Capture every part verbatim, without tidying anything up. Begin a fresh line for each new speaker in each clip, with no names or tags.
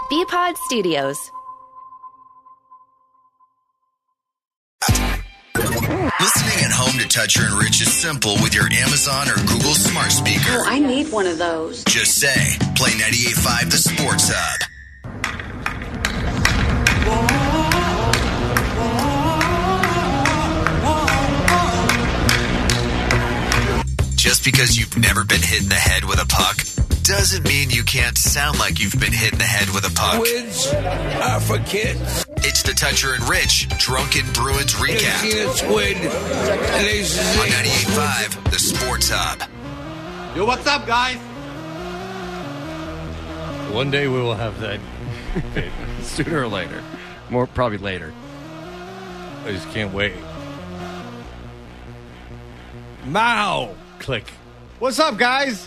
B-Pod Studios.
Listening at home to Toucher and Rich is simple with your Amazon or Google smart speaker.
Oh, I need one of those.
Just say, play ninety-eight point five The Sports Hub. Just because you've never been hit in the head with a puck doesn't mean you can't sound like you've been hit in the head with a puck.
Quids are for kids.
It's the Toucher and Rich Drunken Bruins Recap.
It's a squid.
On ninety-eight point five The Sports Hub.
Yo, what's up, guys?
One day we will have that sooner or later. More probably later. I just can't wait. Mao! Click.
What's up, guys?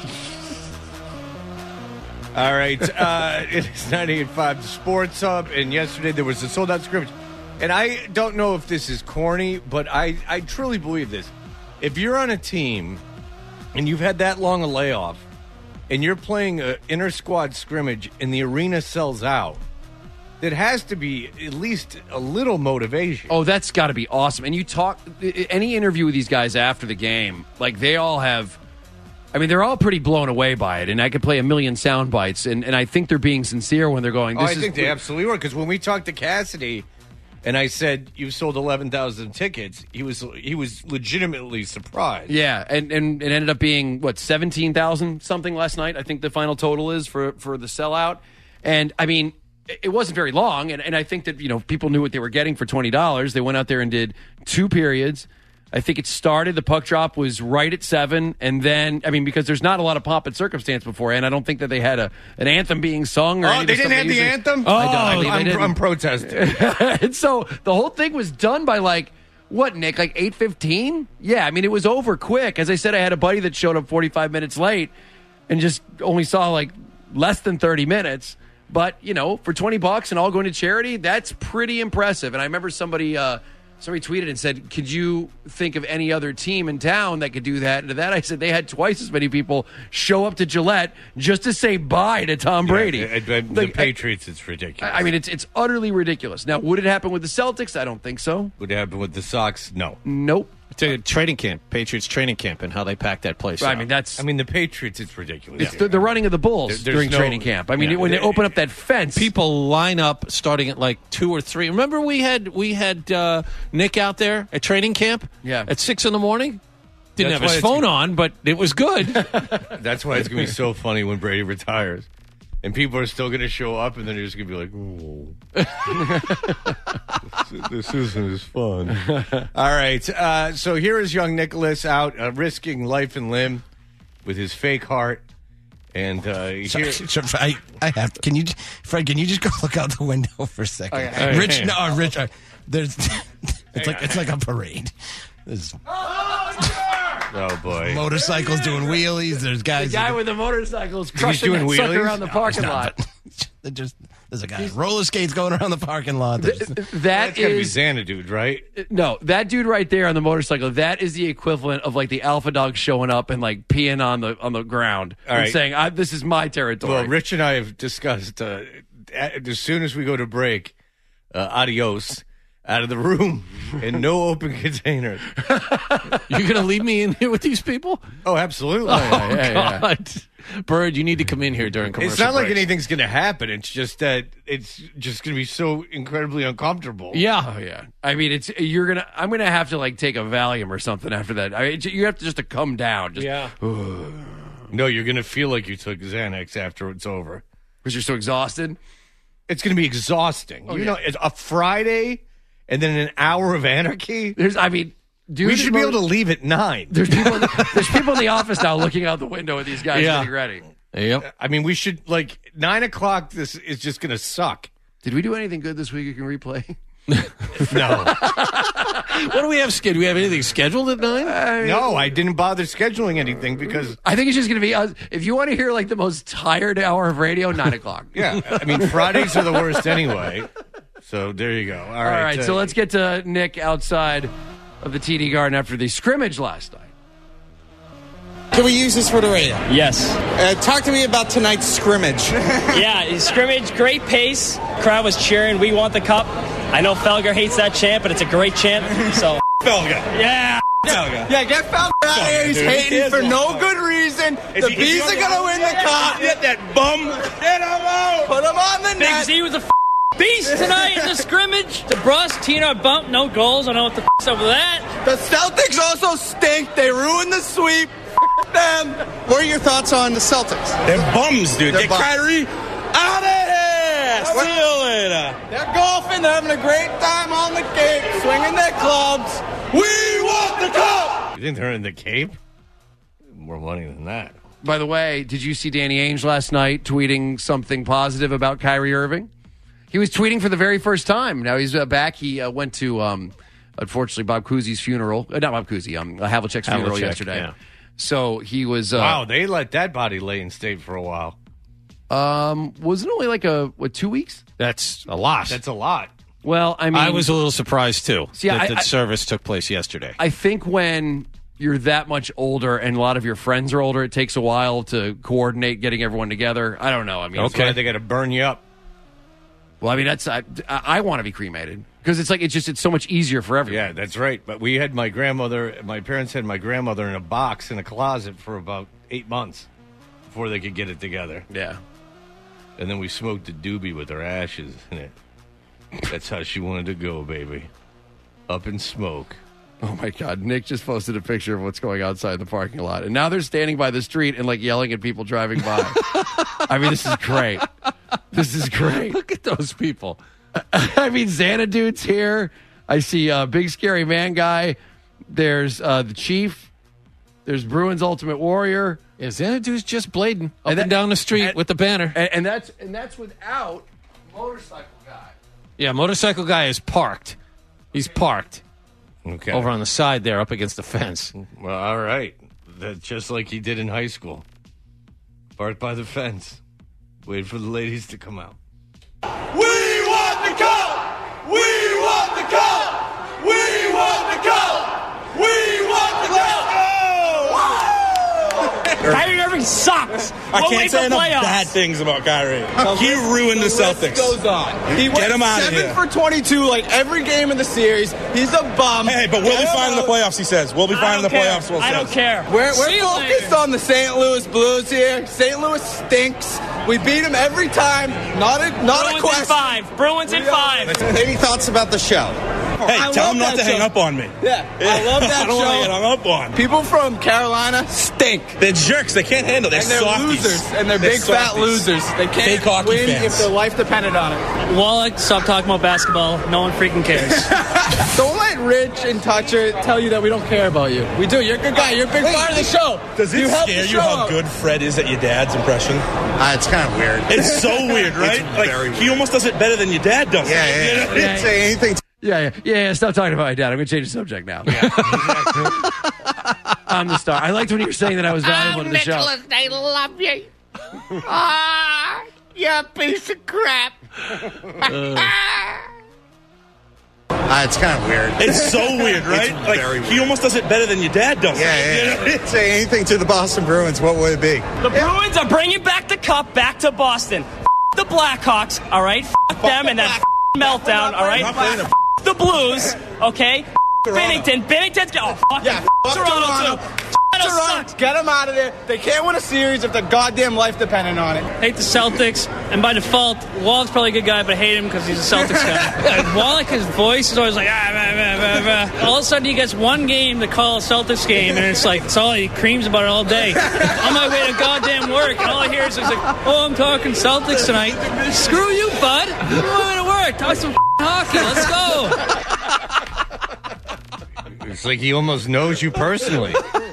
All right. Uh, it is ninety-eight point five The Sports Hub, and yesterday there was a sold-out scrimmage. And I don't know if this is corny, but I, I truly believe this. If you're on a team and you've had that long a layoff and you're playing an inter-squad scrimmage and the arena sells out, there has to be at least a little motivation.
Oh, that's got to be awesome. And you talk, any interview with these guys after the game, like they all have, I mean, they're all pretty blown away by it. And I could play a million sound bites. And, and I think they're being sincere when they're going, this
oh, I
is
think they absolutely were. Because when we talked to Cassidy and I said, you've sold eleven thousand tickets, he was he was legitimately surprised.
Yeah, and, and it ended up being, what, seventeen thousand something last night, I think the final total is for, for the sellout. And, I mean, it wasn't very long, and, and I think that, you know, people knew what they were getting for twenty dollars. They went out there and did two periods. I think it started, the puck drop was right at seven, and then, I mean, because there's not a lot of pomp and circumstance beforehand, I don't think that they had a an anthem being sung. Or
oh,
any
they
of the
didn't have the
usually,
anthem?
Oh, I don't, I
I'm,
mean, they
I'm, I'm protesting.
and so the whole thing was done by, like, what, Nick, like eight fifteen? Yeah, I mean, it was over quick. As I said, I had a buddy that showed up forty-five minutes late and just only saw, like, less than thirty minutes. But, you know, for twenty bucks and all going to charity, that's pretty impressive. And I remember somebody uh, somebody tweeted and said, could you think of any other team in town that could do that? And to that I said they had twice as many people show up to Gillette just to say bye to Tom Brady.
Yeah, I, I, the
like,
Patriots, it's ridiculous.
I, I mean, it's it's utterly ridiculous. Now, would it happen with the Celtics? I don't think so.
Would it happen with the Sox? No.
Nope.
To training camp, Patriots training camp, and how they packed that place
Right,
out.
I mean, that's...
I mean, the Patriots, it's ridiculous.
It's the, the running of the Bulls
There-
during
no-
training camp. I mean,
yeah.
when they open up that fence...
People line up starting at like two or three. Remember, we had we had uh, Nick out there at training camp.
Yeah.
At six in the morning. Didn't
That's
have
why
his
it's-
phone on, but it was good.
That's why it's going to be so funny when Brady retires. And people are still going to show up, and then they're just going to be like, oh. this, this isn't as fun. All right. Uh, so here is young Nicholas out uh, risking life and limb with his fake heart. And uh, here,
So, so, I, I have. Can you, Fred? Can you just go look out the window for a second?
Okay.
Rich, no, uh, Rich. Uh, there's, it's like it's like a parade. There's
oh, boy.
motorcycles doing wheelies. There's guys.
The guy
that-
with the motorcycles crushing
doing
that sucker
wheelies?
around the
No,
parking
he's not,
lot.
but they're just there's a guy roller skates going around the parking lot. There's-
That
That's got to be
is...
Xanadu, right?
No, that dude right there on the motorcycle, that is the equivalent of like the alpha dog showing up and like peeing on the on the ground
All
and
right.
saying, I, this is my territory.
Well, Rich and I have discussed uh, as soon as we go to break, uh, adios, out of the room, and no open containers.
You're going to leave me in here with these people?
Oh, absolutely.
Oh,
yeah, yeah.
God. Bird, you need to come in here during commercial
It's not like
breaks.
anything's going to happen. It's just that it's just going to be so incredibly uncomfortable.
Yeah.
Oh yeah, I mean it's you're gonna. I'm gonna have to like take a Valium or something after that. I mean, you have to just to come down. Just,
Yeah.
No, you're going to feel like you took Xanax after it's over.
because you're so exhausted.
It's going to be exhausting. you
yeah.
know, it's a Friday and then an hour of anarchy.
There's, I mean, dude,
We should be able to leave at nine.
There's people. In the, there's people in the office now looking out the window with these guys
Yeah.
getting ready.
Yep.
I mean, we should, like, nine o'clock, this is just going to suck.
Did we do anything good this week you can replay?
No.
What do we have scheduled? Do we have anything scheduled at nine?
I mean,
No, I didn't bother scheduling anything because,
I think it's just going to be, uh, if you want to hear like the most tired hour of radio, nine o'clock.
yeah, I mean, Fridays are the worst anyway. So there you go. All right.
All right,
uh,
so let's get to Nick outside of the T D Garden after the scrimmage last night.
Can we use this for the radio?
Yes.
Uh, talk to me about tonight's scrimmage.
Yeah, scrimmage, great pace. Crowd was cheering. We want the cup. I know Felger hates that chant, but it's a great chant. So
Felger.
Yeah.
Felger. Yeah, get Felger out of here. He's hating for no good reason. The Bees are going to win the cup.
Get that bum. Get him out.
Put him on the
Big
net.
Z was a f- beast tonight in the scrimmage. DeBrusque, Tina bumped, no goals. I don't know what the f***'s up with that.
The Celtics also stink. They ruined the sweep. F- them. What are your thoughts on the Celtics?
They're bums, dude.
They're
Get
bums.
Kyrie out of here. See you later.
They're golfing. They're having a great time on the Cape, swinging their clubs. We want the cup.
You think they're in the Cape? More money than that.
By the way, did you see Danny Ainge last night tweeting something positive about Kyrie Irving? He was tweeting for the very first time. Now he's uh, back. He uh, went to, um, unfortunately, Bob Cousy's funeral. Uh, not Bob Cousy, um, Havlicek's funeral
Havlicek,
yesterday.
yeah.
So he was... Uh,
Wow, they let that body lay in state for a while.
Um, was it only like a, what, two weeks?
That's a lot.
That's a lot.
Well, I mean...
I was a little surprised, too,
See,
that
I-
the
I-
service took place yesterday.
I think when you're that much older and a lot of your friends are older, it takes a while to coordinate getting everyone together. I don't know. I mean,
Okay, why they got to burn you up.
Well, I mean, that's I, I, I want to be cremated because it's like it's just it's so much easier for everyone.
Yeah, that's right. But we had my grandmother, my parents had my grandmother in a box in a closet for about eight months before they could get it together.
Yeah.
And then we smoked a doobie with her ashes in it. That's how she wanted to go, baby. Up in smoke.
Oh my God! Nick just posted a picture of what's going outside the parking lot, and now they're standing by the street and like yelling at people driving by. I mean, this is great. This is great.
Look at those people.
I mean, Xanadude's here. I see uh, Big Scary Man Guy. There's uh, the Chief. There's Bruins Ultimate Warrior.
Yeah, Xanadu's just blading up
And
and,
that-
down the street
and-
with the banner.
And, and that's and that's without Motorcycle Guy.
Yeah, motorcycle guy is parked. He's parked
Okay.
over on the side there up against the fence.
Well, all right. That's just like he did in high school. Parked by the fence. Wait for the ladies to come out.
We want the cup! We want the cup! We want the cup! We want the cup!
Kyrie Irving sucks.
I
We'll
can't
wait
say
for
enough
playoffs.
bad things about Kyrie. He ruined the Celtics.
Goes on. He
Get
went
him outta
seven
here.
for twenty-two like every game in the series. He's a bum.
Hey, but we'll
Get
be
him
fine in the
out.
playoffs, he says. We'll be
I
fine in
don't
the
care.
playoffs, Will
I
says.
don't care.
We're,
See
we're
you
focused
later.
on the Saint Louis Blues here. Saint Louis stinks. We beat them every time. Not a not a
Bruins in
question.
five. Bruins in five.
Any thoughts about the show?
Hey,
I
tell
love
him not
that
to hang
show.
up on me.
Yeah, I love that
I don't want to get
show.
hung up on.
People from Carolina stink.
They're jerks. They can't handle it.
And
They're
they're
softies.
losers. And they're,
They're
big fat
softies.
losers. They
Fake
can't
hockey
win
fans.
if their life depended on it.
Wallach, stop talking about basketball. No one freaking cares.
Don't let Rich and Toucher tell you that we don't care about you. We do. You're a good guy. You're a big part of the show.
Does it
you help
scare
the
you
show
how
out.
good Fred is at your dad's impression?
Uh, it's kind of weird.
It's so weird, right?
It's
like
very
he
weird.
almost does it better than your dad does.
Yeah,
it.
yeah,
You
yeah.
know?
I didn't say anything. To-
Yeah, yeah, yeah, yeah. Stop talking about my dad. I'm going to change the subject now. I'm the star. I liked when you were saying that I was valuable to the show.
I love you. Ah, you piece of crap.
uh, it's kind of weird.
It's so weird, right?
It's
like
very
he
weird.
almost does it better than your dad does.
Yeah,
it.
yeah,
You
yeah.
know?
I didn't say anything to the Boston Bruins. What would it be?
The Bruins are bringing back the cup back to Boston. F- the Blackhawks, all right? F- them and that f- meltdown, all right?
I'm not playing
F- the Blues, okay? Bennington, Bennington's oh fuck
Yeah, fuck
Toronto,
Toronto.
too. Toronto
Toronto,
sucks.
get them out of there. They can't win a series if their goddamn life depended on it.
Hate the Celtics, and by default, Wallach's probably a good guy, but I hate him because he's a Celtics guy. And Wallach, his voice is always like, ah, bah, bah, bah, bah. All of a sudden he gets one game to call a Celtics game, and it's like, it's all he creams about it all day. On my way to goddamn work, and all I hear is he's like, oh, I'm talking Celtics tonight. Screw you, bud. I'm on my way to work. Talk some hockey. Let's go.
It's like he almost knows you personally.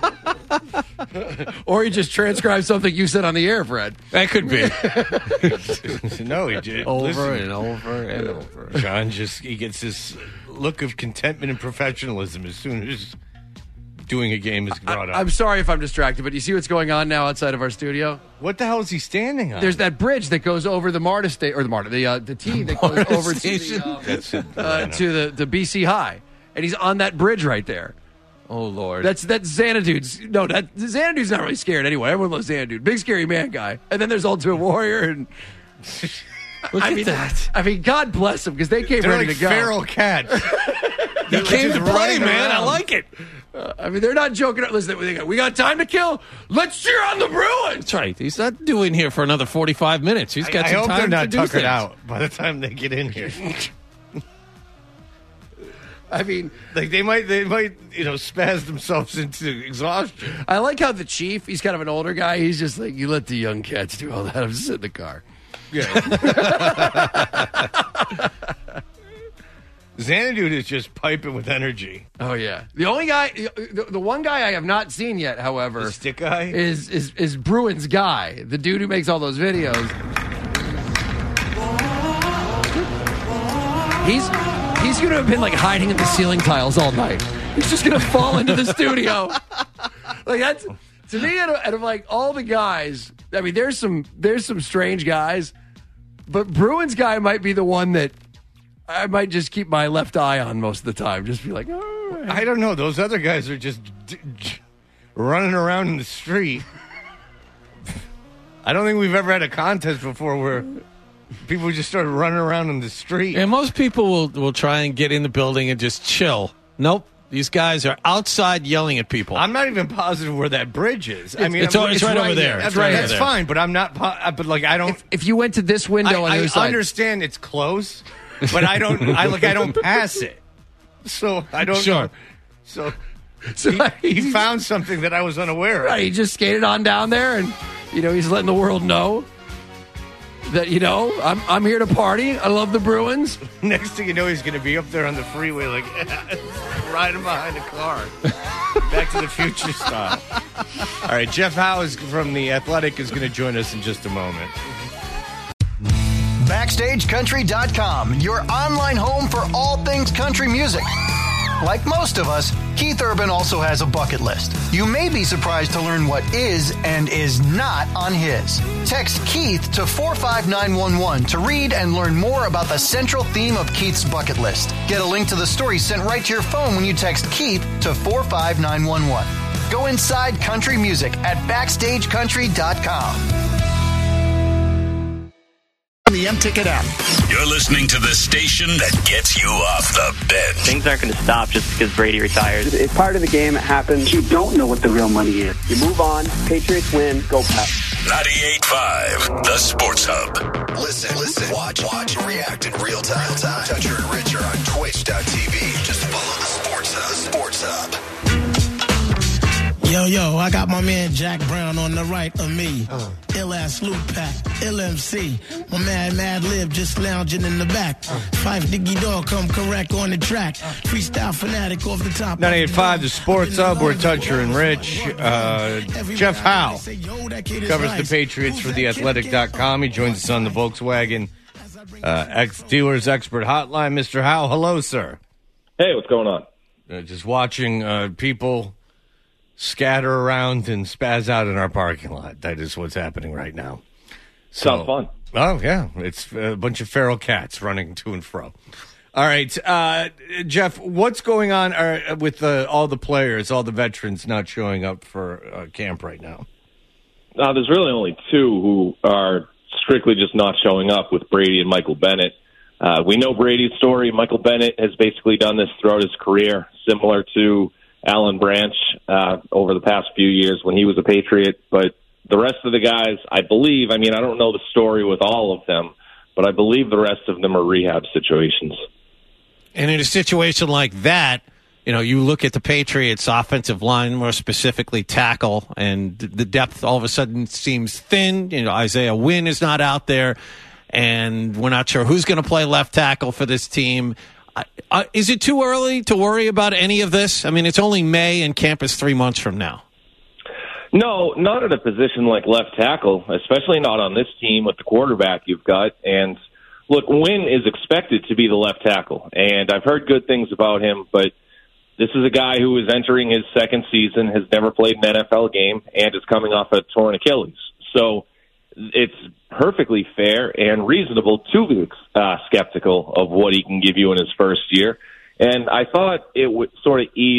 Or you just transcribe something you said on the air, Fred.
That could be.
No, he did.
over
Listen,
and over and over.
John just he gets this look of contentment and professionalism as soon as doing a game is brought up.
I'm sorry if I'm distracted, but you see what's going on now outside of our studio?
What the hell is he standing on?
There's that bridge that goes over the MARTA state or the MARTA, the uh, the T that goes
MARTA
over to
station?
the, uh,
That's it.
uh, to the, the B C High, and he's on that bridge right there.
Oh, Lord.
That's that's Xanadude's. No, that Xanadude's not really scared anyway. Everyone loves Xanadude. Big scary man guy. And then there's Ultimate Warrior and
Look
I
at
mean
that.
I mean, God bless them because they came
They're
ready
like
to go.
feral cats.
He came to play, man. I like it.
Uh, I mean, they're not joking. Listen, they got, we got time to kill. Let's cheer on the Bruins.
That's right. He's not doing here for another forty-five minutes. He's got
I,
some
I hope
time
they're not
to do
tuckered
things.
out by the time they get in here.
I mean,
like they might, they might, you know, spaz themselves into exhaustion.
I like how the chief, he's kind of an older guy. He's just like, you let the young cats do all that. I'm just in the car.
Yeah. Xanadude is just piping with energy.
Oh yeah. The only guy, the, the one guy I have not seen yet, however,
The stick guy?
is is is Bruins guy, the dude who makes all those videos. He's he's gonna have been like hiding in the ceiling tiles all night. He's just gonna fall into the studio. Like that's to me, out of, out of like all the guys. I mean, there's some there's some strange guys, but Bruins guy might be the one that I might just keep my left eye on most of the time. Just be like, all right.
I don't know. Those other guys are just d- d- running around in the street. I don't think we've ever had a contest before where people just started running around in the street.
And most people will, will try and get in the building and just chill. Nope. These guys are outside yelling at people.
I'm not even positive where that bridge is. I mean,
it's,
I'm-
it's right over there.
That's
It's right
That's
over there.
fine, but I'm not. Po- but like, I don't.
If, if you went to this window
I,
on the
I
other side,
understand it's close, but I don't. I like. I don't pass it, so I don't
Sure.
know. So,
So
he, he
he's-
found something that I was unaware of.
right, he just skated on down there, and you know he's letting the world know that you know I'm I'm here to party. I love the Bruins.
Next thing you know, he's going to be up there on the freeway, like riding behind a car, Back to the Future style. All right, Jeff Howe is from The Athletic is going to join us in just a moment.
Backstage Country dot com, your online home for all things country music. Like most of us, Keith Urban also has a bucket list. You may be surprised to learn what is and is not on his. Text Keith to four five nine one one to read and learn more about the central theme of Keith's bucket list. Get a link to the story sent right to your phone when you text Keith to four five nine one one. Go inside country music at Backstage Country dot com.
The M-Ticket app.
You're listening to the station that gets you off the bench.
Things aren't going to stop just because Brady retires.
It's part of the game. It happens. You don't know what the real money is. You move on. Patriots win. Go Pats.
ninety-eight point five, the Sports Hub.
Listen, listen, watch, watch, and react in real time. time. Toucher and Rich are on Twitch dot T V. Just follow the Sports Hub. Sports Hub.
Yo, yo, I got my man Jack Brown on the right of me. Uh. Ill-ass Loop Pack, L M C. My man Mad Lib just lounging in the back. Uh. Fife Diggy Dog come correct on the track. Uh. Freestyle Fanatic off the top.
ninety-eight point five, the Sports Hub. We're Toucher and Rich. Uh, Jeff Howe covers the Patriots for the athletic dot com. He joins us on the Volkswagen uh, ex dealers expert hotline. Mister Howe, hello, sir.
Hey, what's going on?
Uh, just watching uh, people scatter around and spaz out in our parking lot. That is what's happening right now. So,
Sounds fun.
Oh, yeah. It's a bunch of feral cats running to and fro. All right. Uh, Jeff, what's going on uh, with uh, all the players, all the veterans not showing up for uh, camp right now?
Uh, there's really only two who are strictly just not showing up, with Brady and Michael Bennett. Uh, we know Brady's story. Michael Bennett has basically done this throughout his career, similar to Alan Branch uh, over the past few years when he was a Patriot. But the rest of the guys, I believe, I mean, I don't know the story with all of them, but I believe the rest of them are rehab situations.
And in a situation like that, you know, you look at the Patriots' offensive line, more specifically tackle, and the depth all of a sudden seems thin. You know, Isaiah Wynn is not out there, and we're not sure who's going to play left tackle for this team. Uh, is it too early to worry about any of this? I mean, it's only May and camp is three months from now.
No, not at a position like left tackle, especially not on this team with the quarterback you've got. And look, Wynn is expected to be the left tackle, and I've heard good things about him, but this is a guy who is entering his second season, has never played an N F L game, and is coming off a torn Achilles. So it's perfectly fair and reasonable to be uh, skeptical of what he can give you in his first year. And I thought it would sort of eased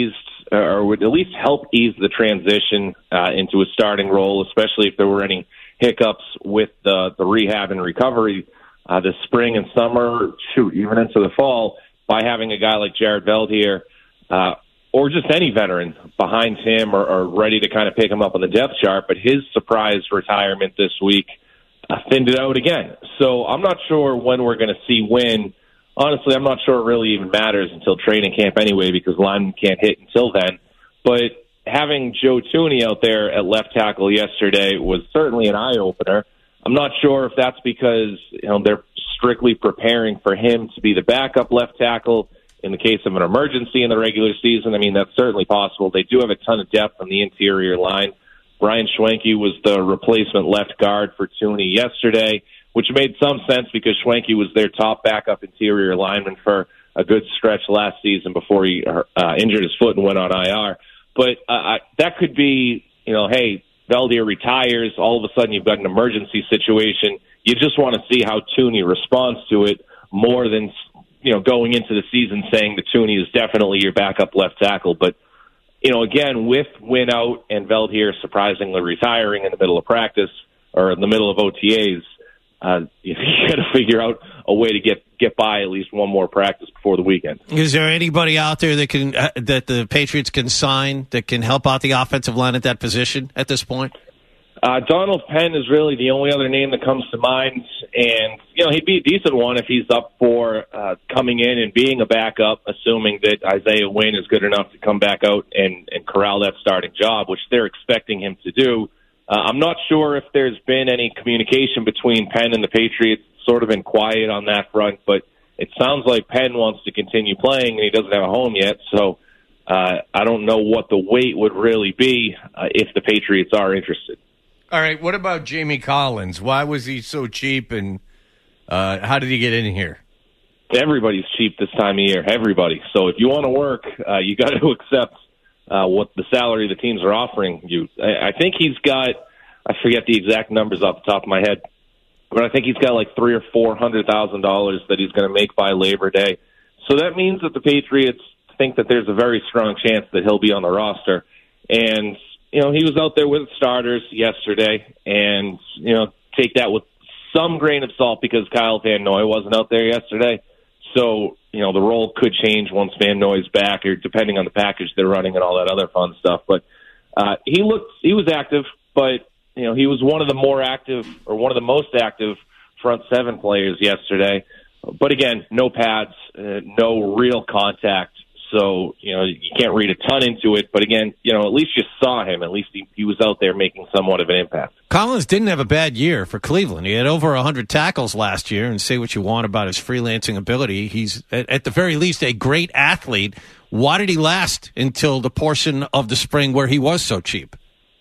uh, or would at least help ease the transition uh, into a starting role, especially if there were any hiccups with the, the rehab and recovery uh, this spring and summer, shoot, even into the fall, by having a guy like Jared Veldheer uh, or just any veteran behind him or, or ready to kind of pick him up on the depth chart. But his surprise retirement this week uh, thinned it out again. So I'm not sure when we're going to see Wynn. Honestly, I'm not sure it really even matters until training camp anyway, because linemen can't hit until then. But having Joe Thuney out there at left tackle yesterday was certainly an eye-opener. I'm not sure if that's because you know they're strictly preparing for him to be the backup left tackle in the case of an emergency in the regular season. I mean, that's certainly possible. They do have a ton of depth on the interior line. Brian Schwenke was the replacement left guard for Thuney yesterday, which made some sense because Schwenke was their top backup interior lineman for a good stretch last season before he uh, injured his foot and went on I R. But uh, I, that could be, you know, hey, Veldheer retires, all of a sudden you've got an emergency situation. You just want to see how Thuney responds to it more than, you know, going into the season saying that Thuney is definitely your backup left tackle. But, you know, again, with Wynn out and Veldheer surprisingly retiring in the middle of practice or in the middle of O T As, uh, you, you got to figure out a way to get, get by at least one more practice before the weekend.
Is there anybody out there that can uh, that the Patriots can sign that can help out the offensive line at that position at this point?
Uh, Donald Penn is really the only other name that comes to mind, and you know he'd be a decent one if he's up for uh, coming in and being a backup, assuming that Isaiah Wynn is good enough to come back out and, and corral that starting job, which they're expecting him to do. Uh, I'm not sure if there's been any communication between Penn and the Patriots. It's sort of been quiet on that front, but it sounds like Penn wants to continue playing, and he doesn't have a home yet, so uh, I don't know what the wait would really be uh, if the Patriots are interested.
All right, what about Jamie Collins? Why was he so cheap, and uh, how did he get in here?
Everybody's cheap this time of year, everybody. So if you want to work, uh, you got to accept uh, what the salary the teams are offering you. I, I think he's got, I forget the exact numbers off the top of my head, but I think he's got like three or four hundred thousand dollars that he's going to make by Labor Day. So that means that the Patriots think that there's a very strong chance that he'll be on the roster. And you know, he was out there with starters yesterday, and, you know, take that with some grain of salt because Kyle Van Noy wasn't out there yesterday. So, you know, the role could change once Van Noy's back, or depending on the package they're running and all that other fun stuff. But uh, he looked, he was active, but, you know, he was one of the more active, or one of the most active front seven players yesterday. But again, no pads, uh, no real contact. So, you know, you can't read a ton into it. But again, you know, at least you saw him. At least he, he was out there making somewhat of an impact.
Collins didn't have a bad year for Cleveland. He had over one hundred tackles last year, and say what you want about his freelancing ability. He's, at, at the very least, a great athlete. Why did he last until the portion of the spring where he was so cheap?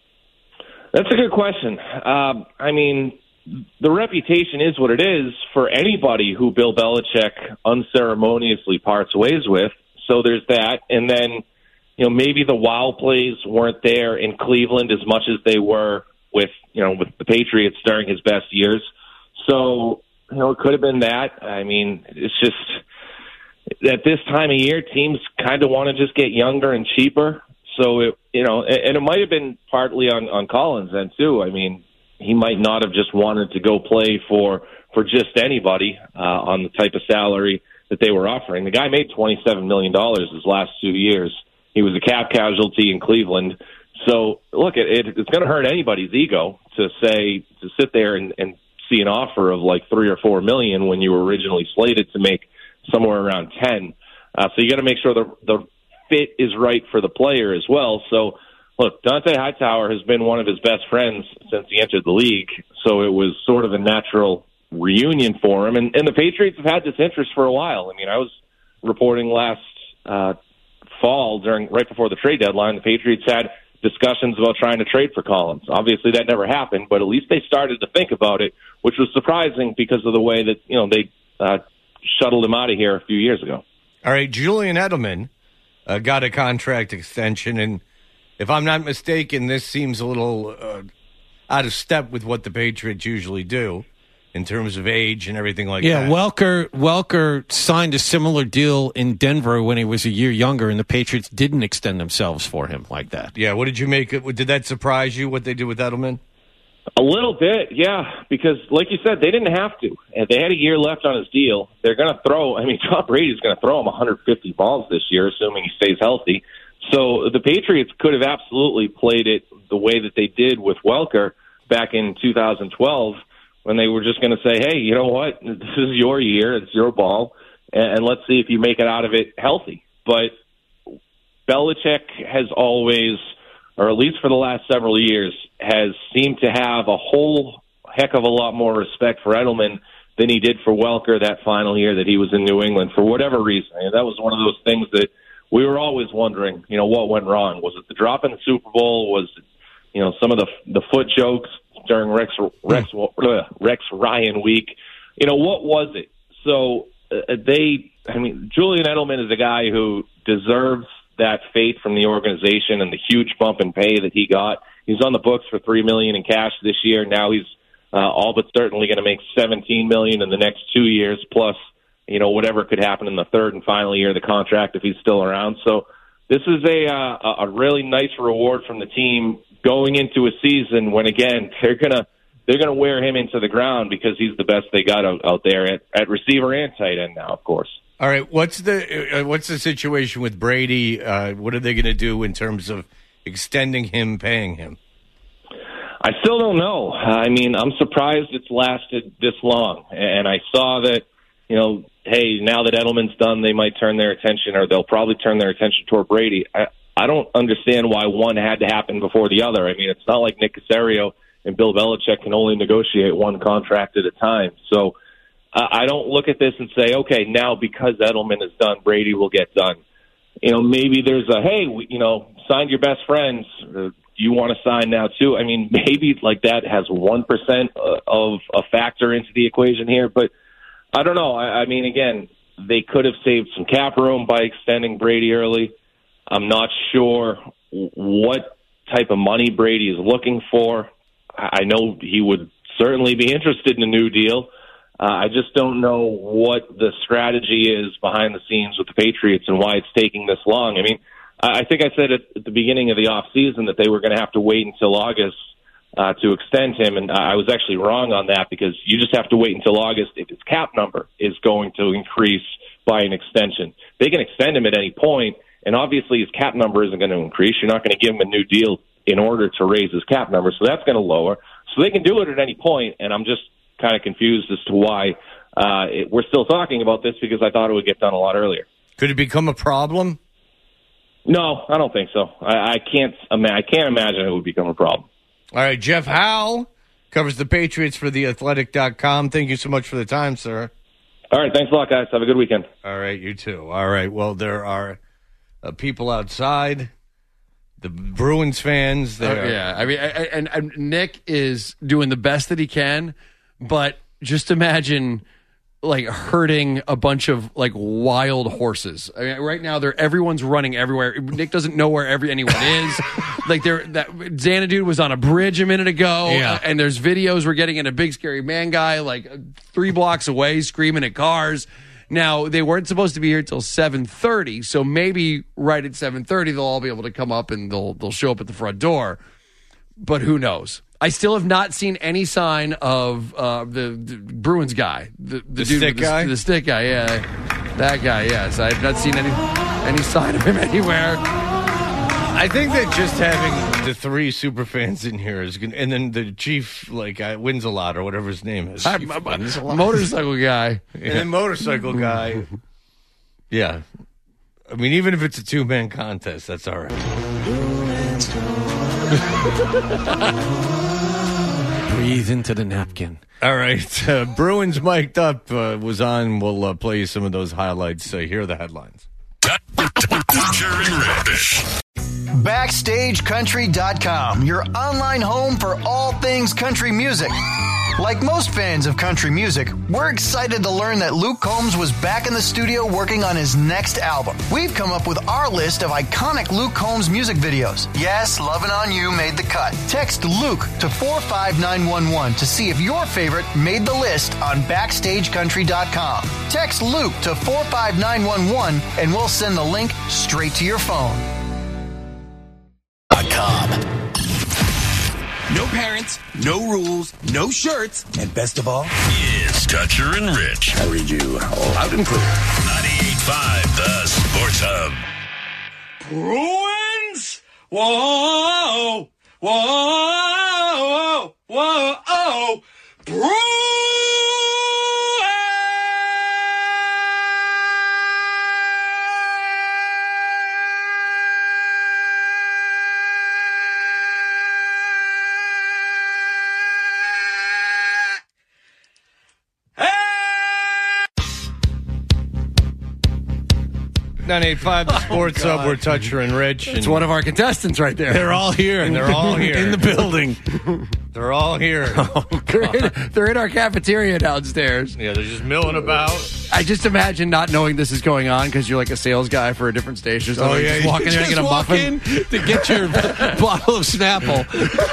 That's a good question. Um, I mean, the reputation is what it is for anybody who Bill Belichick unceremoniously parts ways with. So there's that. And then, you know, maybe the wow plays weren't there in Cleveland as much as they were with, you know, with the Patriots during his best years. So, you know, it could have been that. I mean, it's just at this time of year, teams kind of want to just get younger and cheaper. So, it, you know, and it might have been partly on, on Collins then, too. I mean, he might not have just wanted to go play for, for just anybody uh, on the type of salary that they were offering. The guy made twenty-seven million dollars his last two years. He was a cap casualty in Cleveland. So, look, it, it, it's going to hurt anybody's ego to say, to sit there and, and see an offer of like three or four million when you were originally slated to make somewhere around ten. Uh, so you got to make sure the, the fit is right for the player as well. So, look, Dante Hightower has been one of his best friends since he entered the league. So it was sort of a natural reunion for him, and, and the Patriots have had this interest for a while. I mean, I was reporting last uh, fall during right before the trade deadline, the Patriots had discussions about trying to trade for Collins. Obviously, that never happened, but at least they started to think about it, which was surprising because of the way that you know they uh, shuttled him out of here a few years ago.
All right, Julian Edelman uh, got a contract extension, and if I'm not mistaken, this seems a little uh, out of step with what the Patriots usually do. in terms of age and everything like
yeah,
that.
Yeah, Welker Welker signed a similar deal in Denver when he was a year younger, and the Patriots didn't extend themselves for him like that.
Yeah, what did you make of? Did that surprise you, what they did with Edelman?
A little bit, yeah, because like you said, they didn't have to. And they had a year left on his deal. They're going to throw, I mean, Tom Brady's going to throw him one hundred fifty balls this year, assuming he stays healthy. So the Patriots could have absolutely played it the way that they did with Welker back in two thousand twelve, when they were just going to say, hey, you know what, this is your year, it's your ball, and, and let's see if you make it out of it healthy. But Belichick has always, or at least for the last several years, has seemed to have a whole heck of a lot more respect for Edelman than he did for Welker that final year that he was in New England, for whatever reason. And that was one of those things that we were always wondering, you know, what went wrong. Was it the drop in the Super Bowl? Was it, you know, some of the the foot jokes during Rex Rex Rex Ryan week? You know, what was it? So uh, they, I mean, Julian Edelman is a guy who deserves that faith from the organization and the huge bump in pay that he got. He's on the books for three million dollars in cash this year. Now he's uh, all but certainly going to make seventeen million dollars in the next two years, plus, you know, whatever could happen in the third and final year of the contract if he's still around. So this is a uh, a really nice reward from the team going into a season when, again, they're gonna they're gonna wear him into the ground because he's the best they got out, out there at, at receiver and tight end now, of course.
All right, what's the uh, what's the situation with Brady? Uh, what are they going to do in terms of extending him, paying him?
I still don't know. I mean, I'm surprised it's lasted this long. And I saw that, you know, hey, now that Edelman's done, they might turn their attention, or they'll probably turn their attention toward Brady. I, I don't understand why one had to happen before the other. I mean, it's not like Nick Caserio and Bill Belichick can only negotiate one contract at a time. So uh, I don't look at this and say, okay, now because Edelman is done, Brady will get done. You know, maybe there's a, hey, we, you know, signed your best friends. Uh, do you want to sign now too? I mean, maybe like that has one percent of a factor into the equation here, but I don't know. I, I mean, again, they could have saved some cap room by extending Brady early. I'm not sure what type of money Brady is looking for. I know he would certainly be interested in a new deal. Uh, I just don't know what the strategy is behind the scenes with the Patriots and why it's taking this long. I mean, I think I said at, at the beginning of the offseason that they were going to have to wait until August uh, to extend him, and I was actually wrong on that because you just have to wait until August if his cap number is going to increase by an extension. They can extend him at any point, and obviously his cap number isn't going to increase. You're not going to give him a new deal in order to raise his cap number, so that's going to lower. So they can do it at any point, and I'm just kind of confused as to why uh, it, we're still talking about this because I thought it would get done a lot earlier.
Could it become a problem?
No, I don't think so. I, I can't. I can't imagine it would become a problem.
All right, Jeff Howe covers the Patriots for the athletic dot com. Thank you so much for the time, sir.
All right, thanks a lot, guys. Have a good weekend.
All right, you too. All right, well, there are uh, people outside, the Bruins fans.
Uh, yeah, I mean, I, I, and, and Nick is doing the best that he can, but just imagine like herding a bunch of like wild horses. I mean, right now, they're everyone's running everywhere. Nick doesn't know where every anyone is. Like they're that Xanadu was on a bridge a minute ago,
yeah.
uh, and there's videos we're getting in a big scary man guy like three blocks away screaming at cars. Now they weren't supposed to be here till seven thirty, so maybe right at seven thirty they'll all be able to come up and they'll they'll show up at the front door. But who knows? I still have not seen any sign of uh, the, the Bruins guy, the, the,
The
dude
stick
with the,
guy?
the stick guy. Yeah, that guy. Yes, I have not seen any any sign of him anywhere.
I think that just having the three super fans in here is good, and then the chief like uh, wins a lot or whatever his name is,
I, I, I, motorcycle guy,
and then motorcycle guy. Yeah, I mean, even if it's a two man contest, that's all right.
Breathe into the napkin.
All right, uh, Bruins mic'd up uh, was on. We'll uh, play you some of those highlights. Uh, here are the headlines.
Backstage Country dot com, your online home for all things country music. Like most fans of country music, we're excited to learn that Luke Combs was back in the studio working on his next album. We've come up with our list of iconic Luke Combs music videos. Yes, Lovin' On You made the cut. Text Luke to four five nine one one to see if your favorite made the list on backstage country dot com. Text Luke to four five nine one one and we'll send the link straight to your phone.
No parents, no rules, no shirts, and best of all,
It's Toucher and Rich.
I read you loud and clear.
ninety-eight point five The Sports Hub.
Bruins! Whoa! Whoa! Whoa! Whoa! Bruins!
ninety-eight point five The Sports
Oh,
Hub. We're Toucher and Rich.
It's
and
one of our contestants right there.
They're all here.
And they're all here.
In the building.
They're all here.
Oh, they're, in, they're in our cafeteria downstairs.
Yeah, they're just milling about.
I just imagine not knowing this is going on because you're like a sales guy for a different station. So
Oh, yeah,
just
you
walk in there and
Just
get a
walk
muffin.
in to get your bottle of Snapple.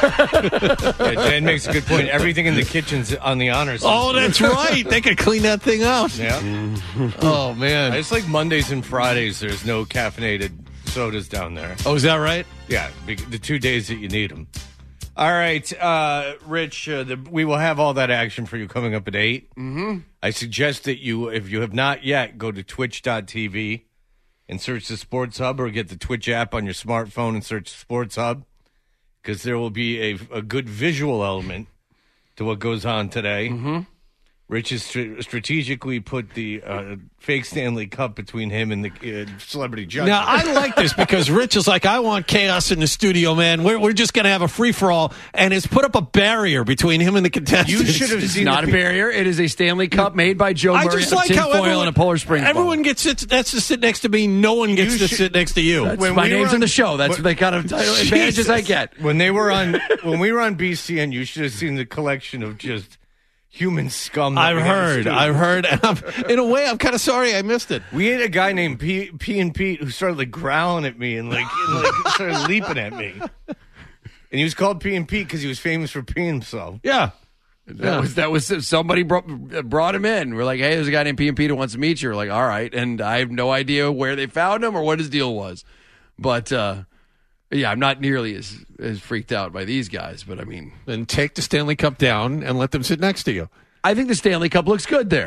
Yeah, Dan makes a good point. Everything in the kitchen's on the honor system.
Oh, that's right. They could clean that thing out.
Yeah.
Oh, man.
It's like Mondays and Fridays, there's no caffeinated sodas down there.
Oh, is that right?
Yeah, be- the two days that you need them. All right, uh, Rich, uh, the, we will have all that action for you coming up at eight. Mm-hmm. I suggest that you, if you have not yet, go to twitch dot t v and search the Sports Hub, or get the Twitch app on your smartphone and search Sports Hub, because there will be a, a good visual element to what goes on today. Mm-hmm. Rich has str- strategically put the uh, fake Stanley Cup between him and the uh, celebrity judge.
Now, I like this because Rich is like, I want chaos in the studio, man. We're, we're just going to have a free-for-all, and it's put up a barrier between him and the contestants.
You should have
It's
seen
not a
the-
barrier. It is a Stanley Cup made by Joe
I
Murray
just
out
like
of
how
tinfoil
everyone,
and a Polar Springs
everyone
ball.
gets it, that's to sit next to me. No one gets
You
to
should-
sit next to you.
That's
When
my
we
name's
were
in the
on-
show. That's
when-
the kind of advantages I get.
When they were on, when we were on B C N, you should have seen the collection of just human scum. that
I've
we had in the
heard.
studio.
I've heard. And I'm, in a way, I'm kind of sorry I missed it.
We had a guy named P, P and Pete who started like growling at me and like, and, like started leaping at me. And he was called P and Pete because he was famous for peeing himself.
Yeah.
That
Yeah.
was that was somebody brought brought him in. We're like, hey, there's a guy named P and P who wants to meet you. We're like, all right, and I have no idea where they found him or what his deal was, but uh, yeah, I'm not nearly as as freaked out by these guys. But I mean,
Then take the Stanley Cup down and let them sit next to you.
I think the Stanley Cup looks good there.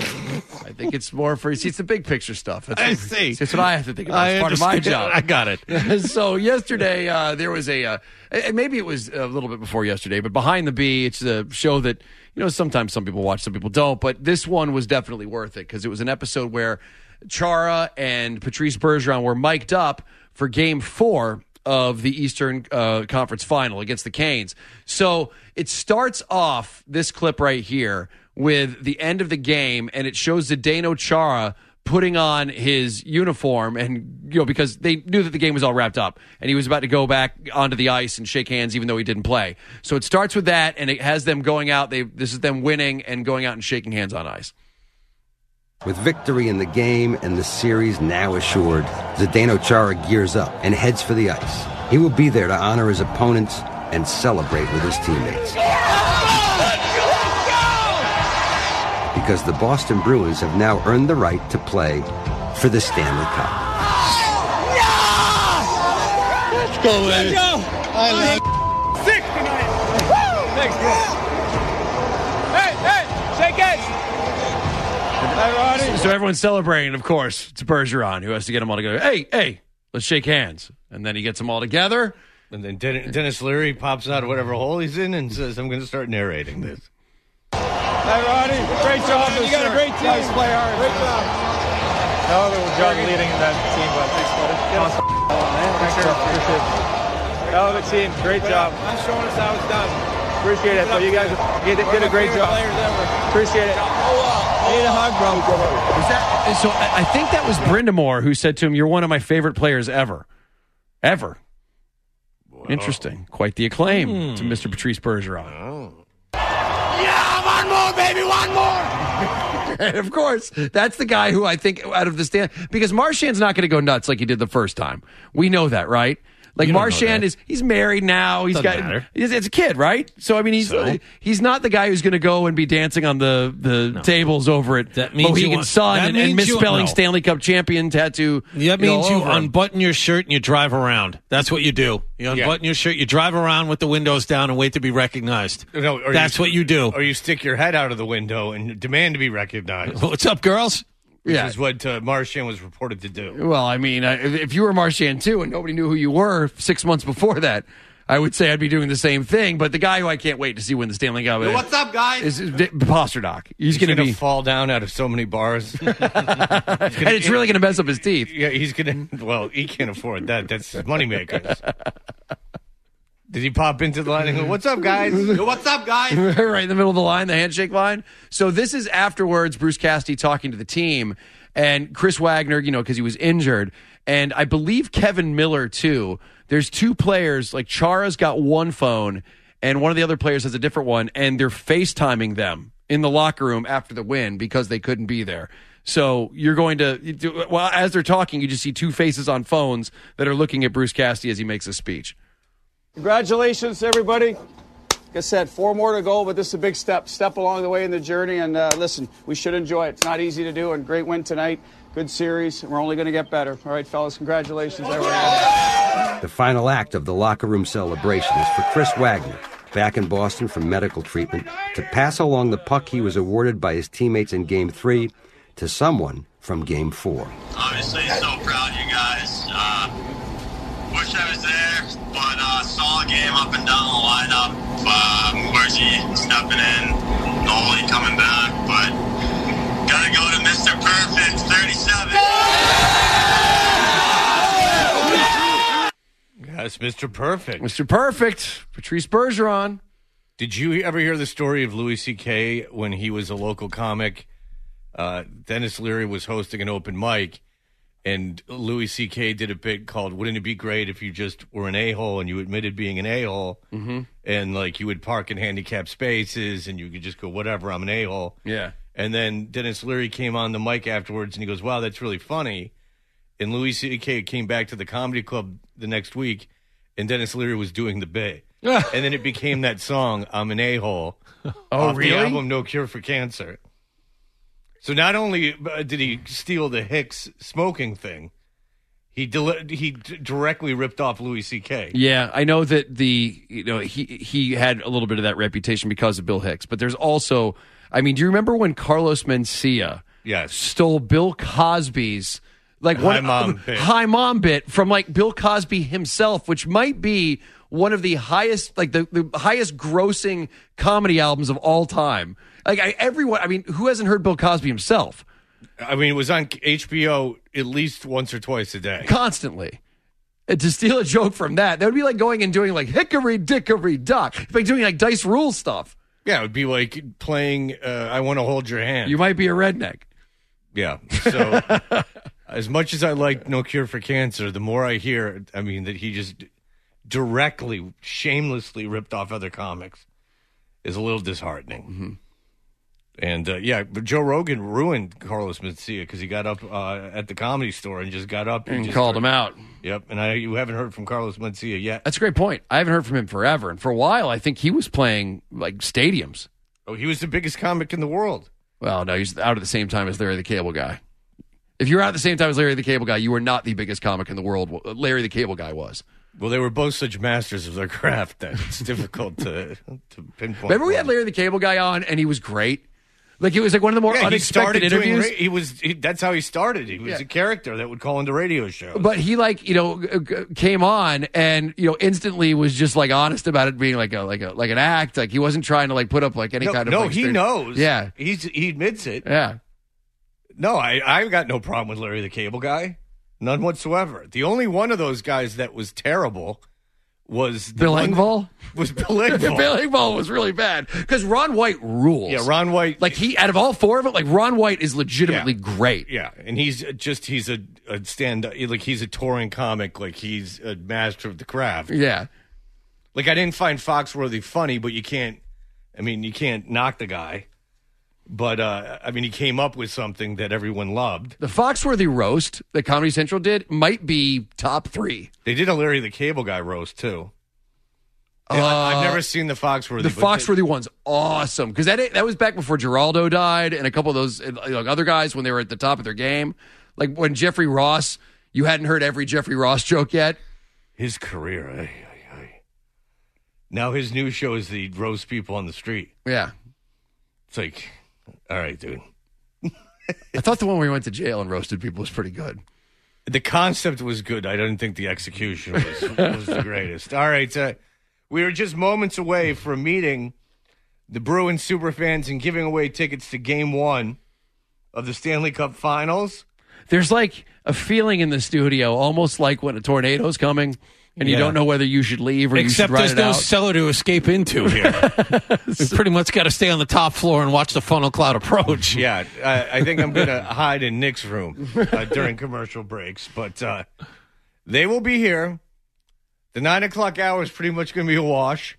I think it's more for see, it's the big picture stuff. That's
I
what,
see.
That's what I have to think about.
I
It's part of my
understand.
job.
I got it.
So yesterday uh, there was a, uh, and maybe it was a little bit before yesterday, but Behind the Bee, it's a show that, you know, sometimes some people watch, some people don't, but this one was definitely worth it because it was an episode where Chara and Patrice Bergeron were mic'd up for game four of the Eastern uh, Conference Final against the Canes. So it starts off, this clip right here, with the end of the game, and it shows Zdeno Chara putting on his uniform, and you know, because they knew that the game was all wrapped up, and he was about to go back onto the ice and shake hands, even though he didn't play. So it starts with that, and it has them going out. They this is them winning and going out and shaking hands on ice.
With victory in the game and the series now assured, Zdeno Chara gears up and heads for the ice. He will be there to honor his opponents and celebrate with his teammates. Because the Boston Bruins have now earned the right to play for the Stanley Cup.
Let's go, baby. Let's go. I love Sick tonight. Woo! Thanks, bro. Hey, hey, shake hands. Hey, Ronnie.
So everyone's celebrating, of course. It's Bergeron who has to get them all together. Hey, hey, let's shake hands. And then he gets them all together.
And then Den- Dennis Leary pops out of whatever hole he's in and says, I'm going to start narrating this.
Hey, Ronnie. Great job. You got a great team. Guys play hard. Great job.
Hell of a job leading that team, but thanks, buddy. Awesome. Man. Thanks, sir. Appreciate it. Hell of a team. Great job.
I'm showing us how it's done.
Appreciate it. So you guys did, did a great job. Appreciate it.
I need a hug, bro.
Was that, so I I think that was Brindamore who said to him, "You're one of my favorite players ever, ever." Interesting. Quite the acclaim
Hmm.
to Mister Patrice Bergeron.
Yeah!
baby, one more.
And of course, that's the guy who I think out of the stand, because Marchand's not going to go nuts like he did the first time. We know that, right? Like
You don't know
Marchand
that.
is, he's married now. He's
Doesn't
got,
matter.
It's, it's a kid, right? So I mean, he's
So?
he's not the guy who's going to go and be dancing on the, the tables over at
That means you
Mohegan
want-
Sun
that
and, and
means you-
misspelling
no.
Stanley Cup champion tattoo.
That
you know,
means
all
you
over him.
unbutton your shirt and you drive around. That's what you do. You unbutton your shirt, you drive around with the windows down and wait to be recognized.
No, or
That's
you,
what you do.
Or you stick your head out of the window and demand to be recognized.
What's up, girls?
Which
Yeah.
is what uh, Marchand was reported to do.
Well, I mean, I, if if you were Marchand too, and nobody knew who you were six months before that, I would say I'd be doing the same thing. But the guy who I can't wait to see win the Stanley Cup
Yo, what's up, guys?
is, is Pasternak. He's,
He's
going to
going
be,
to fall down out of so many bars.
and it's really going to mess up his teeth.
Yeah, he's going to. Well, he can't afford that. That's his moneymakers. Did he pop into the line and go, "What's up, guys?
Yo, what's up, guys?
Right in the middle of the line, the handshake line. So this is afterwards, Bruce Cassidy talking to the team, and Chris Wagner, you know, because he was injured, and I believe Kevin Miller too. There's two players, like Chara's got one phone, and one of the other players has a different one, and they're FaceTiming them in the locker room after the win because they couldn't be there. So you're going to, well, as they're talking, you just see two faces on phones that are looking at Bruce Cassidy as he makes a speech.
Congratulations, everybody. Like I said, four more to go, but this is a big step, step along the way in the journey. And uh, listen, we should enjoy it. It's not easy to do, and great win tonight. Good series, and we're only going to get better. All right, fellas, congratulations, everyone.
The final act of the locker room celebration is for Chris Wagner, back in Boston from medical treatment, to pass along the puck he was awarded by his teammates in Game three to someone from Game four.
Obviously, so proud of you guys. Uh, wish I was there, but uh, solid game up and down the lineup. Uh, Muerzi stepping in, Noli coming back, but gotta go to Mister Perfect, thirty-seven.
Yes, Mister Perfect.
Mister Perfect, Patrice Bergeron.
Did you ever hear the story of Louis C K when he was a local comic? Uh, Dennis Leary was hosting an open mic, and Louis C K did a bit called "Wouldn't it be great if you just were an a-hole and you admitted being an a-hole?"
Mm-hmm.
And like you would park in handicapped spaces, and you could just go, "Whatever, I'm an a-hole."
Yeah.
And then Dennis Leary came on the mic afterwards, and he goes, "Wow, that's really funny." And Louis C K came back to the comedy club the next week, and Dennis Leary was doing the bit. And then it became that song, "I'm an a-hole."
Oh,
off
really?
The album No Cure for Cancer. So not only uh, did he steal the Hicks smoking thing, he deli- he d- directly ripped off Louis C K.
Yeah, I know that the you know he he had a little bit of that reputation because of Bill Hicks, but there's also, I mean, do you remember when Carlos Mencia
Yes.
stole Bill Cosby's like
Hi,
one
Mom bit.
Hi Mom bit from like Bill Cosby himself, which might be one of the highest like the, the highest grossing comedy albums of all time. Like I, everyone, I mean, who hasn't heard Bill Cosby himself?
I mean, it was on H B O at least once or twice a day.
Constantly. And to steal a joke from that, that would be like going and doing like Hickory Dickory Dock. It's like doing like Dice Rules stuff.
Yeah, it would be like playing uh, I Want to Hold Your Hand.
You might be a redneck.
Yeah. So as much as I like No Cure for Cancer, the more I hear, I mean, that he just directly, shamelessly ripped off other comics is a little disheartening.
Mm-hmm.
And, uh, yeah, but Joe Rogan ruined Carlos Mencia because he got up uh, at the Comedy Store and just got up.
And
just
called him out.
Yep, and I, you haven't heard from Carlos Mencia yet.
That's a great point. I haven't heard from him forever. And for a while, I think he was playing like stadiums.
Oh, he was the biggest comic in the world.
Well, no, he's out at the same time as Larry the Cable Guy. If you're out at the same time as Larry the Cable Guy, you were not the biggest comic in the world. Larry the Cable Guy was.
Well, they were both such masters of their craft that it's difficult to, to pinpoint.
Remember we had Larry the Cable Guy on, and he was great? Like, it was like one of the more
yeah,
unexpected
he
interviews.
Doing, he was. He, that's how he started. He was
Yeah.
a character that would call into radio shows.
But he like you know g- g- came on and you know instantly was just like honest about it being like a like a like an act. Like he wasn't trying to like put up like any
no,
kind of
no
like,
he
straight-
knows.
Yeah,
he's he admits it.
yeah.
No, I I've got no problem with Larry the Cable Guy, none whatsoever. The only one of those guys that was terrible was the
Bill
one-
Engvall.
Was Bill Engvall.
Bill Engvall was really bad because Ron White rules.
Yeah, Ron White.
Like he out of all four of them, like Ron White is legitimately
Yeah.
great.
Yeah, and he's just he's a, a stand like he's a touring comic, like he's a master of the craft.
Yeah.
Like I didn't find Foxworthy funny, but you can't. I mean, you can't knock the guy. But, uh, I mean, he came up with something that everyone loved.
The Foxworthy roast that Comedy Central did might be top three.
They did a Larry the Cable Guy roast, too.
Uh,
I've never seen the Foxworthy.
The Foxworthy they, one's awesome because that that was back before Geraldo died and a couple of those like other guys when they were at the top of their game. Like when Jeffrey Ross, you hadn't heard every Jeffrey Ross joke yet.
His career, ay, ay, ay. Now his new show is the roast people on the street.
Yeah,
it's like, all right, dude.
I thought the one where he went to jail and roasted people was pretty good.
The concept was good. I don't think the execution was, was the greatest. All right. Uh, we were just moments away from meeting the Bruins superfans and giving away tickets to game one of the Stanley Cup Finals.
There's like a feeling in the studio, almost like when a tornado's coming and you
Yeah.
don't know whether you should leave or
Except
you should ride
there's
it
no
out.
cellar to escape into here. We've pretty much got to stay on the top floor and watch the funnel cloud approach.
Yeah, I, I think I'm going to hide in Nick's room uh, during commercial breaks. But uh, they will be here. The nine o'clock hour is pretty much going to be a wash.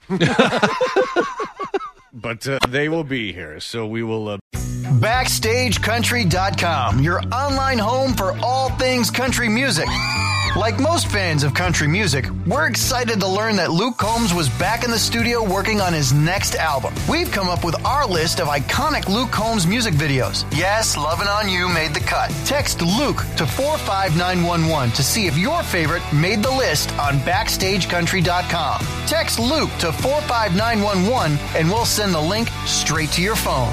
But uh, they will be here, so we will... Uh...
Backstage Country dot com, your online home for all things country music. Like most fans of country music, we're excited to learn that Luke Combs was back in the studio working on his next album. We've come up with our list of iconic Luke Combs music videos. Yes, Lovin' On You made the cut. Text Luke to four five nine one one to see if your favorite made the list on Backstage Country dot com. Text Luke to four five nine one one and we'll send the link straight to your phone.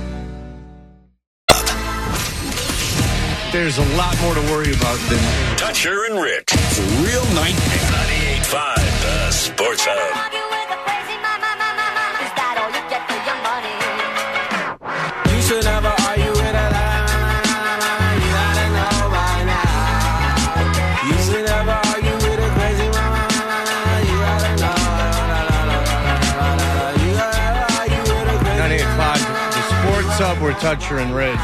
There's a lot more to worry about than
Toucher and Rich. It's a real nightmare. ninety-eight point five, the Sports Hub.
You should never argue with a lie. You gotta know by now. You should never argue with a crazy mama. You gotta know. You gotta argue with a crazy
ninety-eight point five, the Sports Hub, we're Toucher and Rich.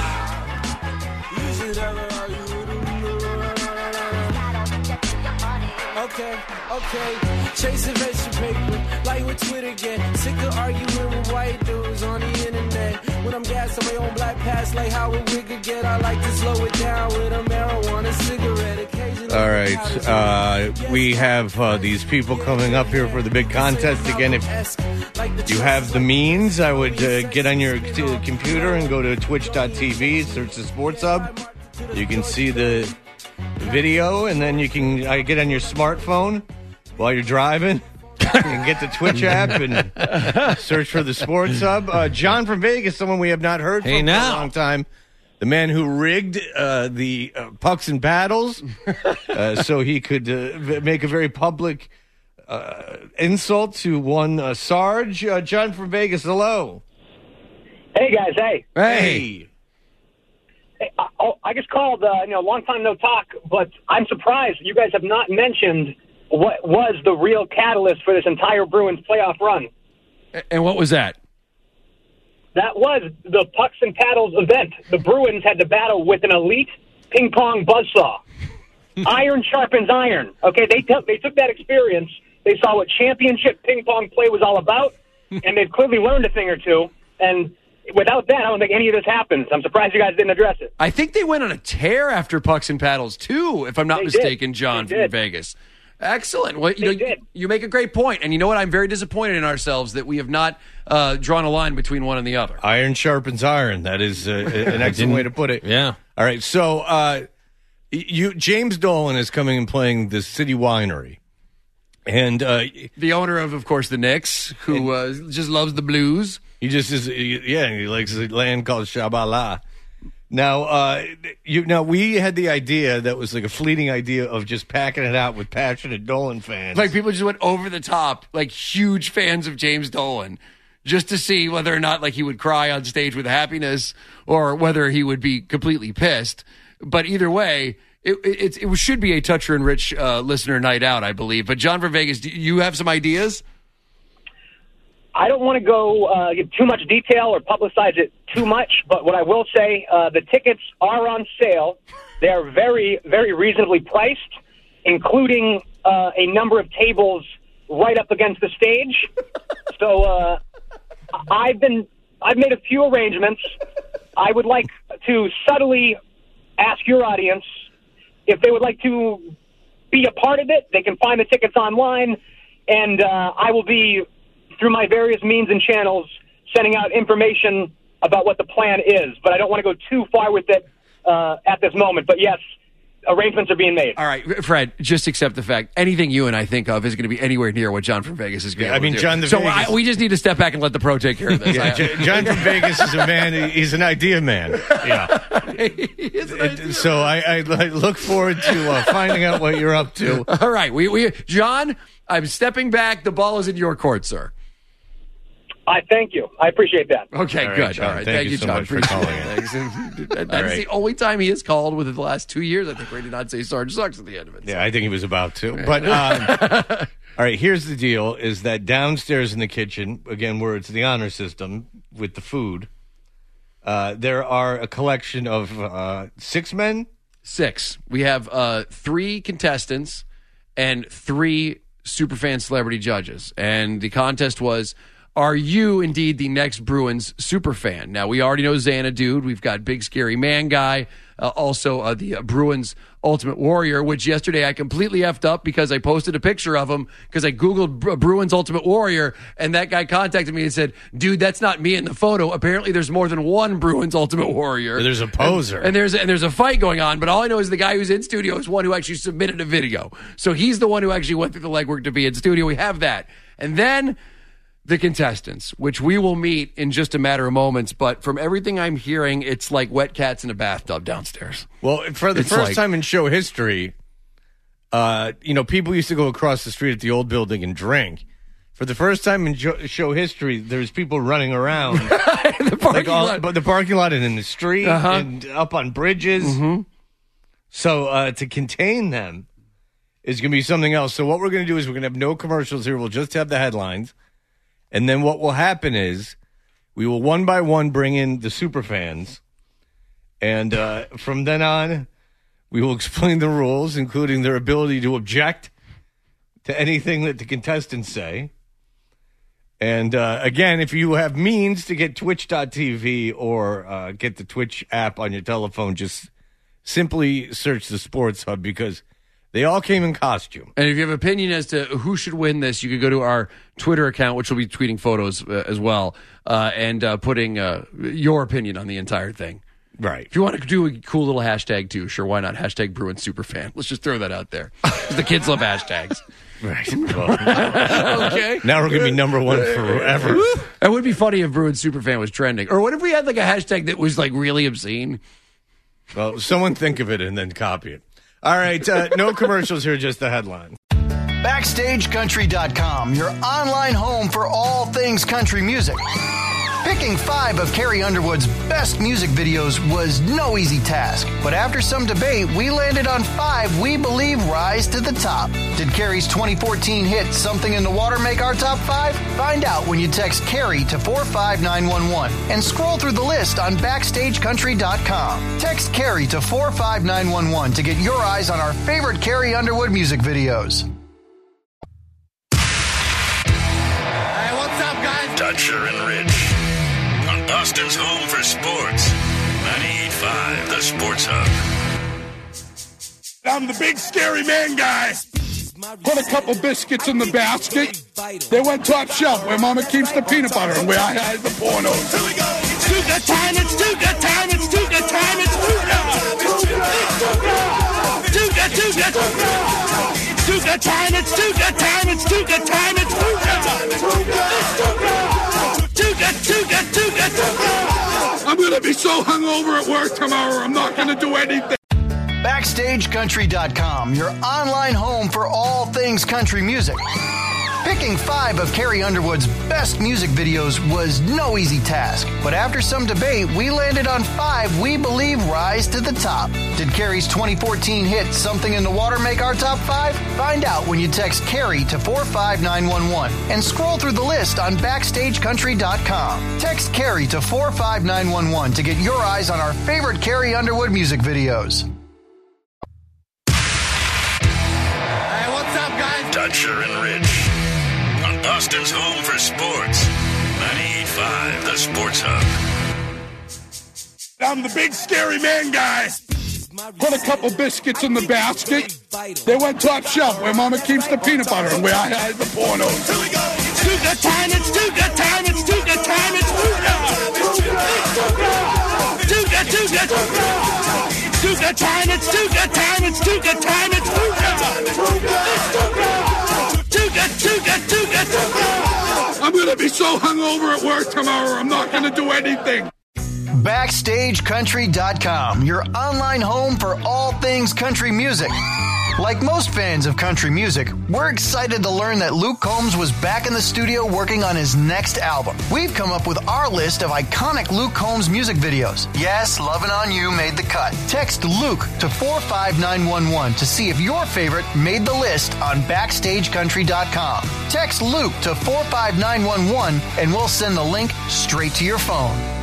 Okay, okay. Chasing venture paper, like with Twitter again. Sick of arguing with white dudes on the internet. When I'm gassed on my own black pass, like how a wig again. I like to slow it down with a marijuana cigarette. Occasionally.
All right, uh, we have uh, these people coming up here for the big contest again. If you have the means, I would uh, get on your t- computer and go to twitch dot t v, search the Sports Hub. You can see the video, and then you can uh, get on your smartphone while you're driving. You can get the Twitch app and search for the Sports Hub. Uh, John from Vegas, someone we have not heard
Hey,
from
now.
for a long time. The man who rigged uh, the uh, pucks and paddles uh, so he could uh, v- make a very public uh, insult to one uh, Sarge. Uh, John from Vegas, hello.
Hey, guys, hey.
Hey.
Hey, I, oh, I just called, uh, you know, long time no talk, but I'm surprised you guys have not mentioned what was the real catalyst for this entire Bruins playoff run.
And what was that?
That was the Pucks and Paddles event. The Bruins had to battle with an elite ping pong buzzsaw. Iron sharpens iron. Okay, they, t- they took that experience. They saw what championship ping pong play was all about, and they've clearly learned a thing or two. And without that, I don't think any of this happens. I'm surprised you guys didn't address it.
I think they went on a tear after Pucks and Paddles, too, if I'm not
They
mistaken,
did.
John
They
from
did.
Vegas. Excellent. Well, you know, you make a great point, and you know what? I'm very disappointed in ourselves that we have not uh, drawn a line between one and the other.
Iron sharpens iron. That is uh, an excellent way to put it.
Yeah.
All right. So, uh, you James Dolan is coming and playing the City Winery, and uh,
the owner of, of course, the Knicks, who uh, just loves the blues.
He just is. Yeah, he likes a land called Shabala. Now, uh, you now we had the idea that was like a fleeting idea of just packing it out with passionate Dolan fans.
Like people just went over the top, like huge fans of James Dolan, just to see whether or not like he would cry on stage with happiness or whether he would be completely pissed. But either way, it, it, it should be a Toucher and Rich uh, listener night out, I believe. But John from Vegas, do you have some ideas?
I don't want to go uh, give too much detail or publicize it too much, but what I will say, uh, the tickets are on sale. They are very, very reasonably priced, including uh, a number of tables right up against the stage. So uh, I've been I've made a few arrangements. I would like to subtly ask your audience if they would like to be a part of it. They can find the tickets online, and uh, I will be, through my various means and channels, sending out information about what the plan is. But I don't want to go too far with it uh, at this moment. But yes, arrangements are being made.
All right, Fred, just accept the fact anything you and I think of is going to be anywhere near what John from Vegas is going to
Yeah, I
be
mean,
able to
John
do.
the
So
Vegas-
I, we just need to step back and let the pro take care of this.
Yeah,
I-
J- John from Vegas is a man. He's an idea man. Yeah. It- so I, I, I look forward to uh, finding out what you're up to.
All right, we, we John, I'm stepping back. The ball is in your court, sir.
I thank you. I appreciate that.
Okay,
All right,
good.
John,
All right,
thank
thank,
you
you,
so
John.
much for
Appreciate
calling
it.
in.
Thanks. And That's
All right.
the only time he has called within the last two years. I think where he did not say Sarge sucks at the end of it.
Yeah, I think he was about to. But um, all right, here's the deal: is that downstairs in the kitchen, again, where it's the honor system with the food, uh, there are a collection of uh, six men.
Six. We have uh, three contestants and three superfan celebrity judges, and the contest was, are you indeed the next Bruins superfan? Now, we already know Xanadu. We've got Big Scary Man Guy, uh, also uh, the uh, Bruins Ultimate Warrior, which yesterday I completely effed up because I posted a picture of him because I Googled Bru- Bruins Ultimate Warrior, and that guy contacted me and said, dude, that's not me in the photo. Apparently, there's more than one Bruins Ultimate Warrior.
There's a poser.
And, and there's and there's a fight going on, but all I know is the guy who's in studio is one who actually submitted a video. So he's the one who actually went through the legwork to be in studio. We have that. And then the contestants, which we will meet in just a matter of moments, but from everything I'm hearing, it's like wet cats in a bathtub downstairs.
Well, for the
It's
first
like-
time in show history, uh, you know, people used to go across the street at the old building and drink. For the first time in jo- show history, there's people running around
the parking
like all,
lot.
but the parking lot and in the street
Uh-huh.
and up on bridges.
Mm-hmm.
So uh, to contain them is going to be something else. So what we're going to do is we're going to have no commercials here. We'll just have the headlines. And then what will happen is we will one by one bring in the super fans. And uh, from then on, we will explain the rules, including their ability to object to anything that the contestants say. And uh, again, if you have means to get twitch dot t v or uh, get the Twitch app on your telephone, just simply search the Sports Hub because they all came in costume.
And if you have an opinion as to who should win this, you can go to our Twitter account, which will be tweeting photos uh, as well, uh, and uh, putting uh, your opinion on the entire thing.
Right.
If you want to do a cool little hashtag too, sure, why not? Hashtag Bruins Superfan. Let's just throw that out there. 'Cause the kids love hashtags.
Right. Well,
Okay.
now we're going to be number one forever.
It would be funny if Bruins Superfan was trending. Or what if we had like a hashtag that was like really obscene?
Well, someone think of it and then copy it. All right. Uh, no commercials here, just the headline.
Backstage Country dot com, your online home for all things country music. Picking five of Carrie Underwood's best music videos was no easy task, but after some debate, we landed on five we believe rise to the top. Did Carrie's twenty fourteen hit Something in the Water make our top five? Find out when you text Carrie to four five nine one one and scroll through the list on Backstage Country dot com. Text Carrie to four five nine one one to get your eyes on our favorite Carrie Underwood music videos.
Hey, what's up, guys? Dutcher and Rich on Boston's home for sports. ninety-eight point five, the Sports Hub.
I'm the big scary man guy. Put a couple biscuits in the basket. They went top shelf where Mama keeps the peanut butter and where I hide the pornos. Here we go. It's Tuga time. It's Tuga time. It's Tuga time. It's Tuga. Tuga, Tuga, Tuga. It's Tuga time. It's Tuga time. It's Tuga time. It's Tuga. Tuga, Tuga, Tuga, Tuga. I'm gonna be so hungover at work tomorrow. I'm not gonna do anything.
Backstage Country dot com, your online home for all things country music. Picking five of Carrie Underwood's best music videos was no easy task, but after some debate, we landed on five we believe rise to the top. Did Carrie's twenty fourteen hit Something in the Water make our top five? Find out when you text Carrie to four five nine one one and scroll through the list on Backstage Country dot com. Text Carrie to four five nine one one to get your eyes on our favorite Carrie Underwood music videos.
Hey, what's up, guys? Dutcher and Rich on Boston's home for sports. ninety-eight point five, the Sports Hub.
I'm the big scary man guy. Put a couple biscuits in the basket. They went top shelf where Mama keeps the peanut butter and where I hide the pornos. Here we go. It's Tuka time, it's Tuka time, it's Tuka time, it's Tuka. Tuka, Tuka, Tuka time, it's Tuka time, it's Tuka time, it's Tuka. Tuka, Tuka, Tuka. I'm going to be so hungover at work tomorrow, I'm not going to do anything.
Backstage Country dot com, your online home for all things country music. Like most fans of country music, we're excited to learn that Luke Combs was back in the studio working on his next album. We've come up with our list of iconic Luke Combs music videos. Yes, Lovin' On You made the cut. Text Luke to four five nine one one to see if your favorite made the list on Backstage Country dot com. Text Luke to four five nine one one and we'll send the link straight to your phone.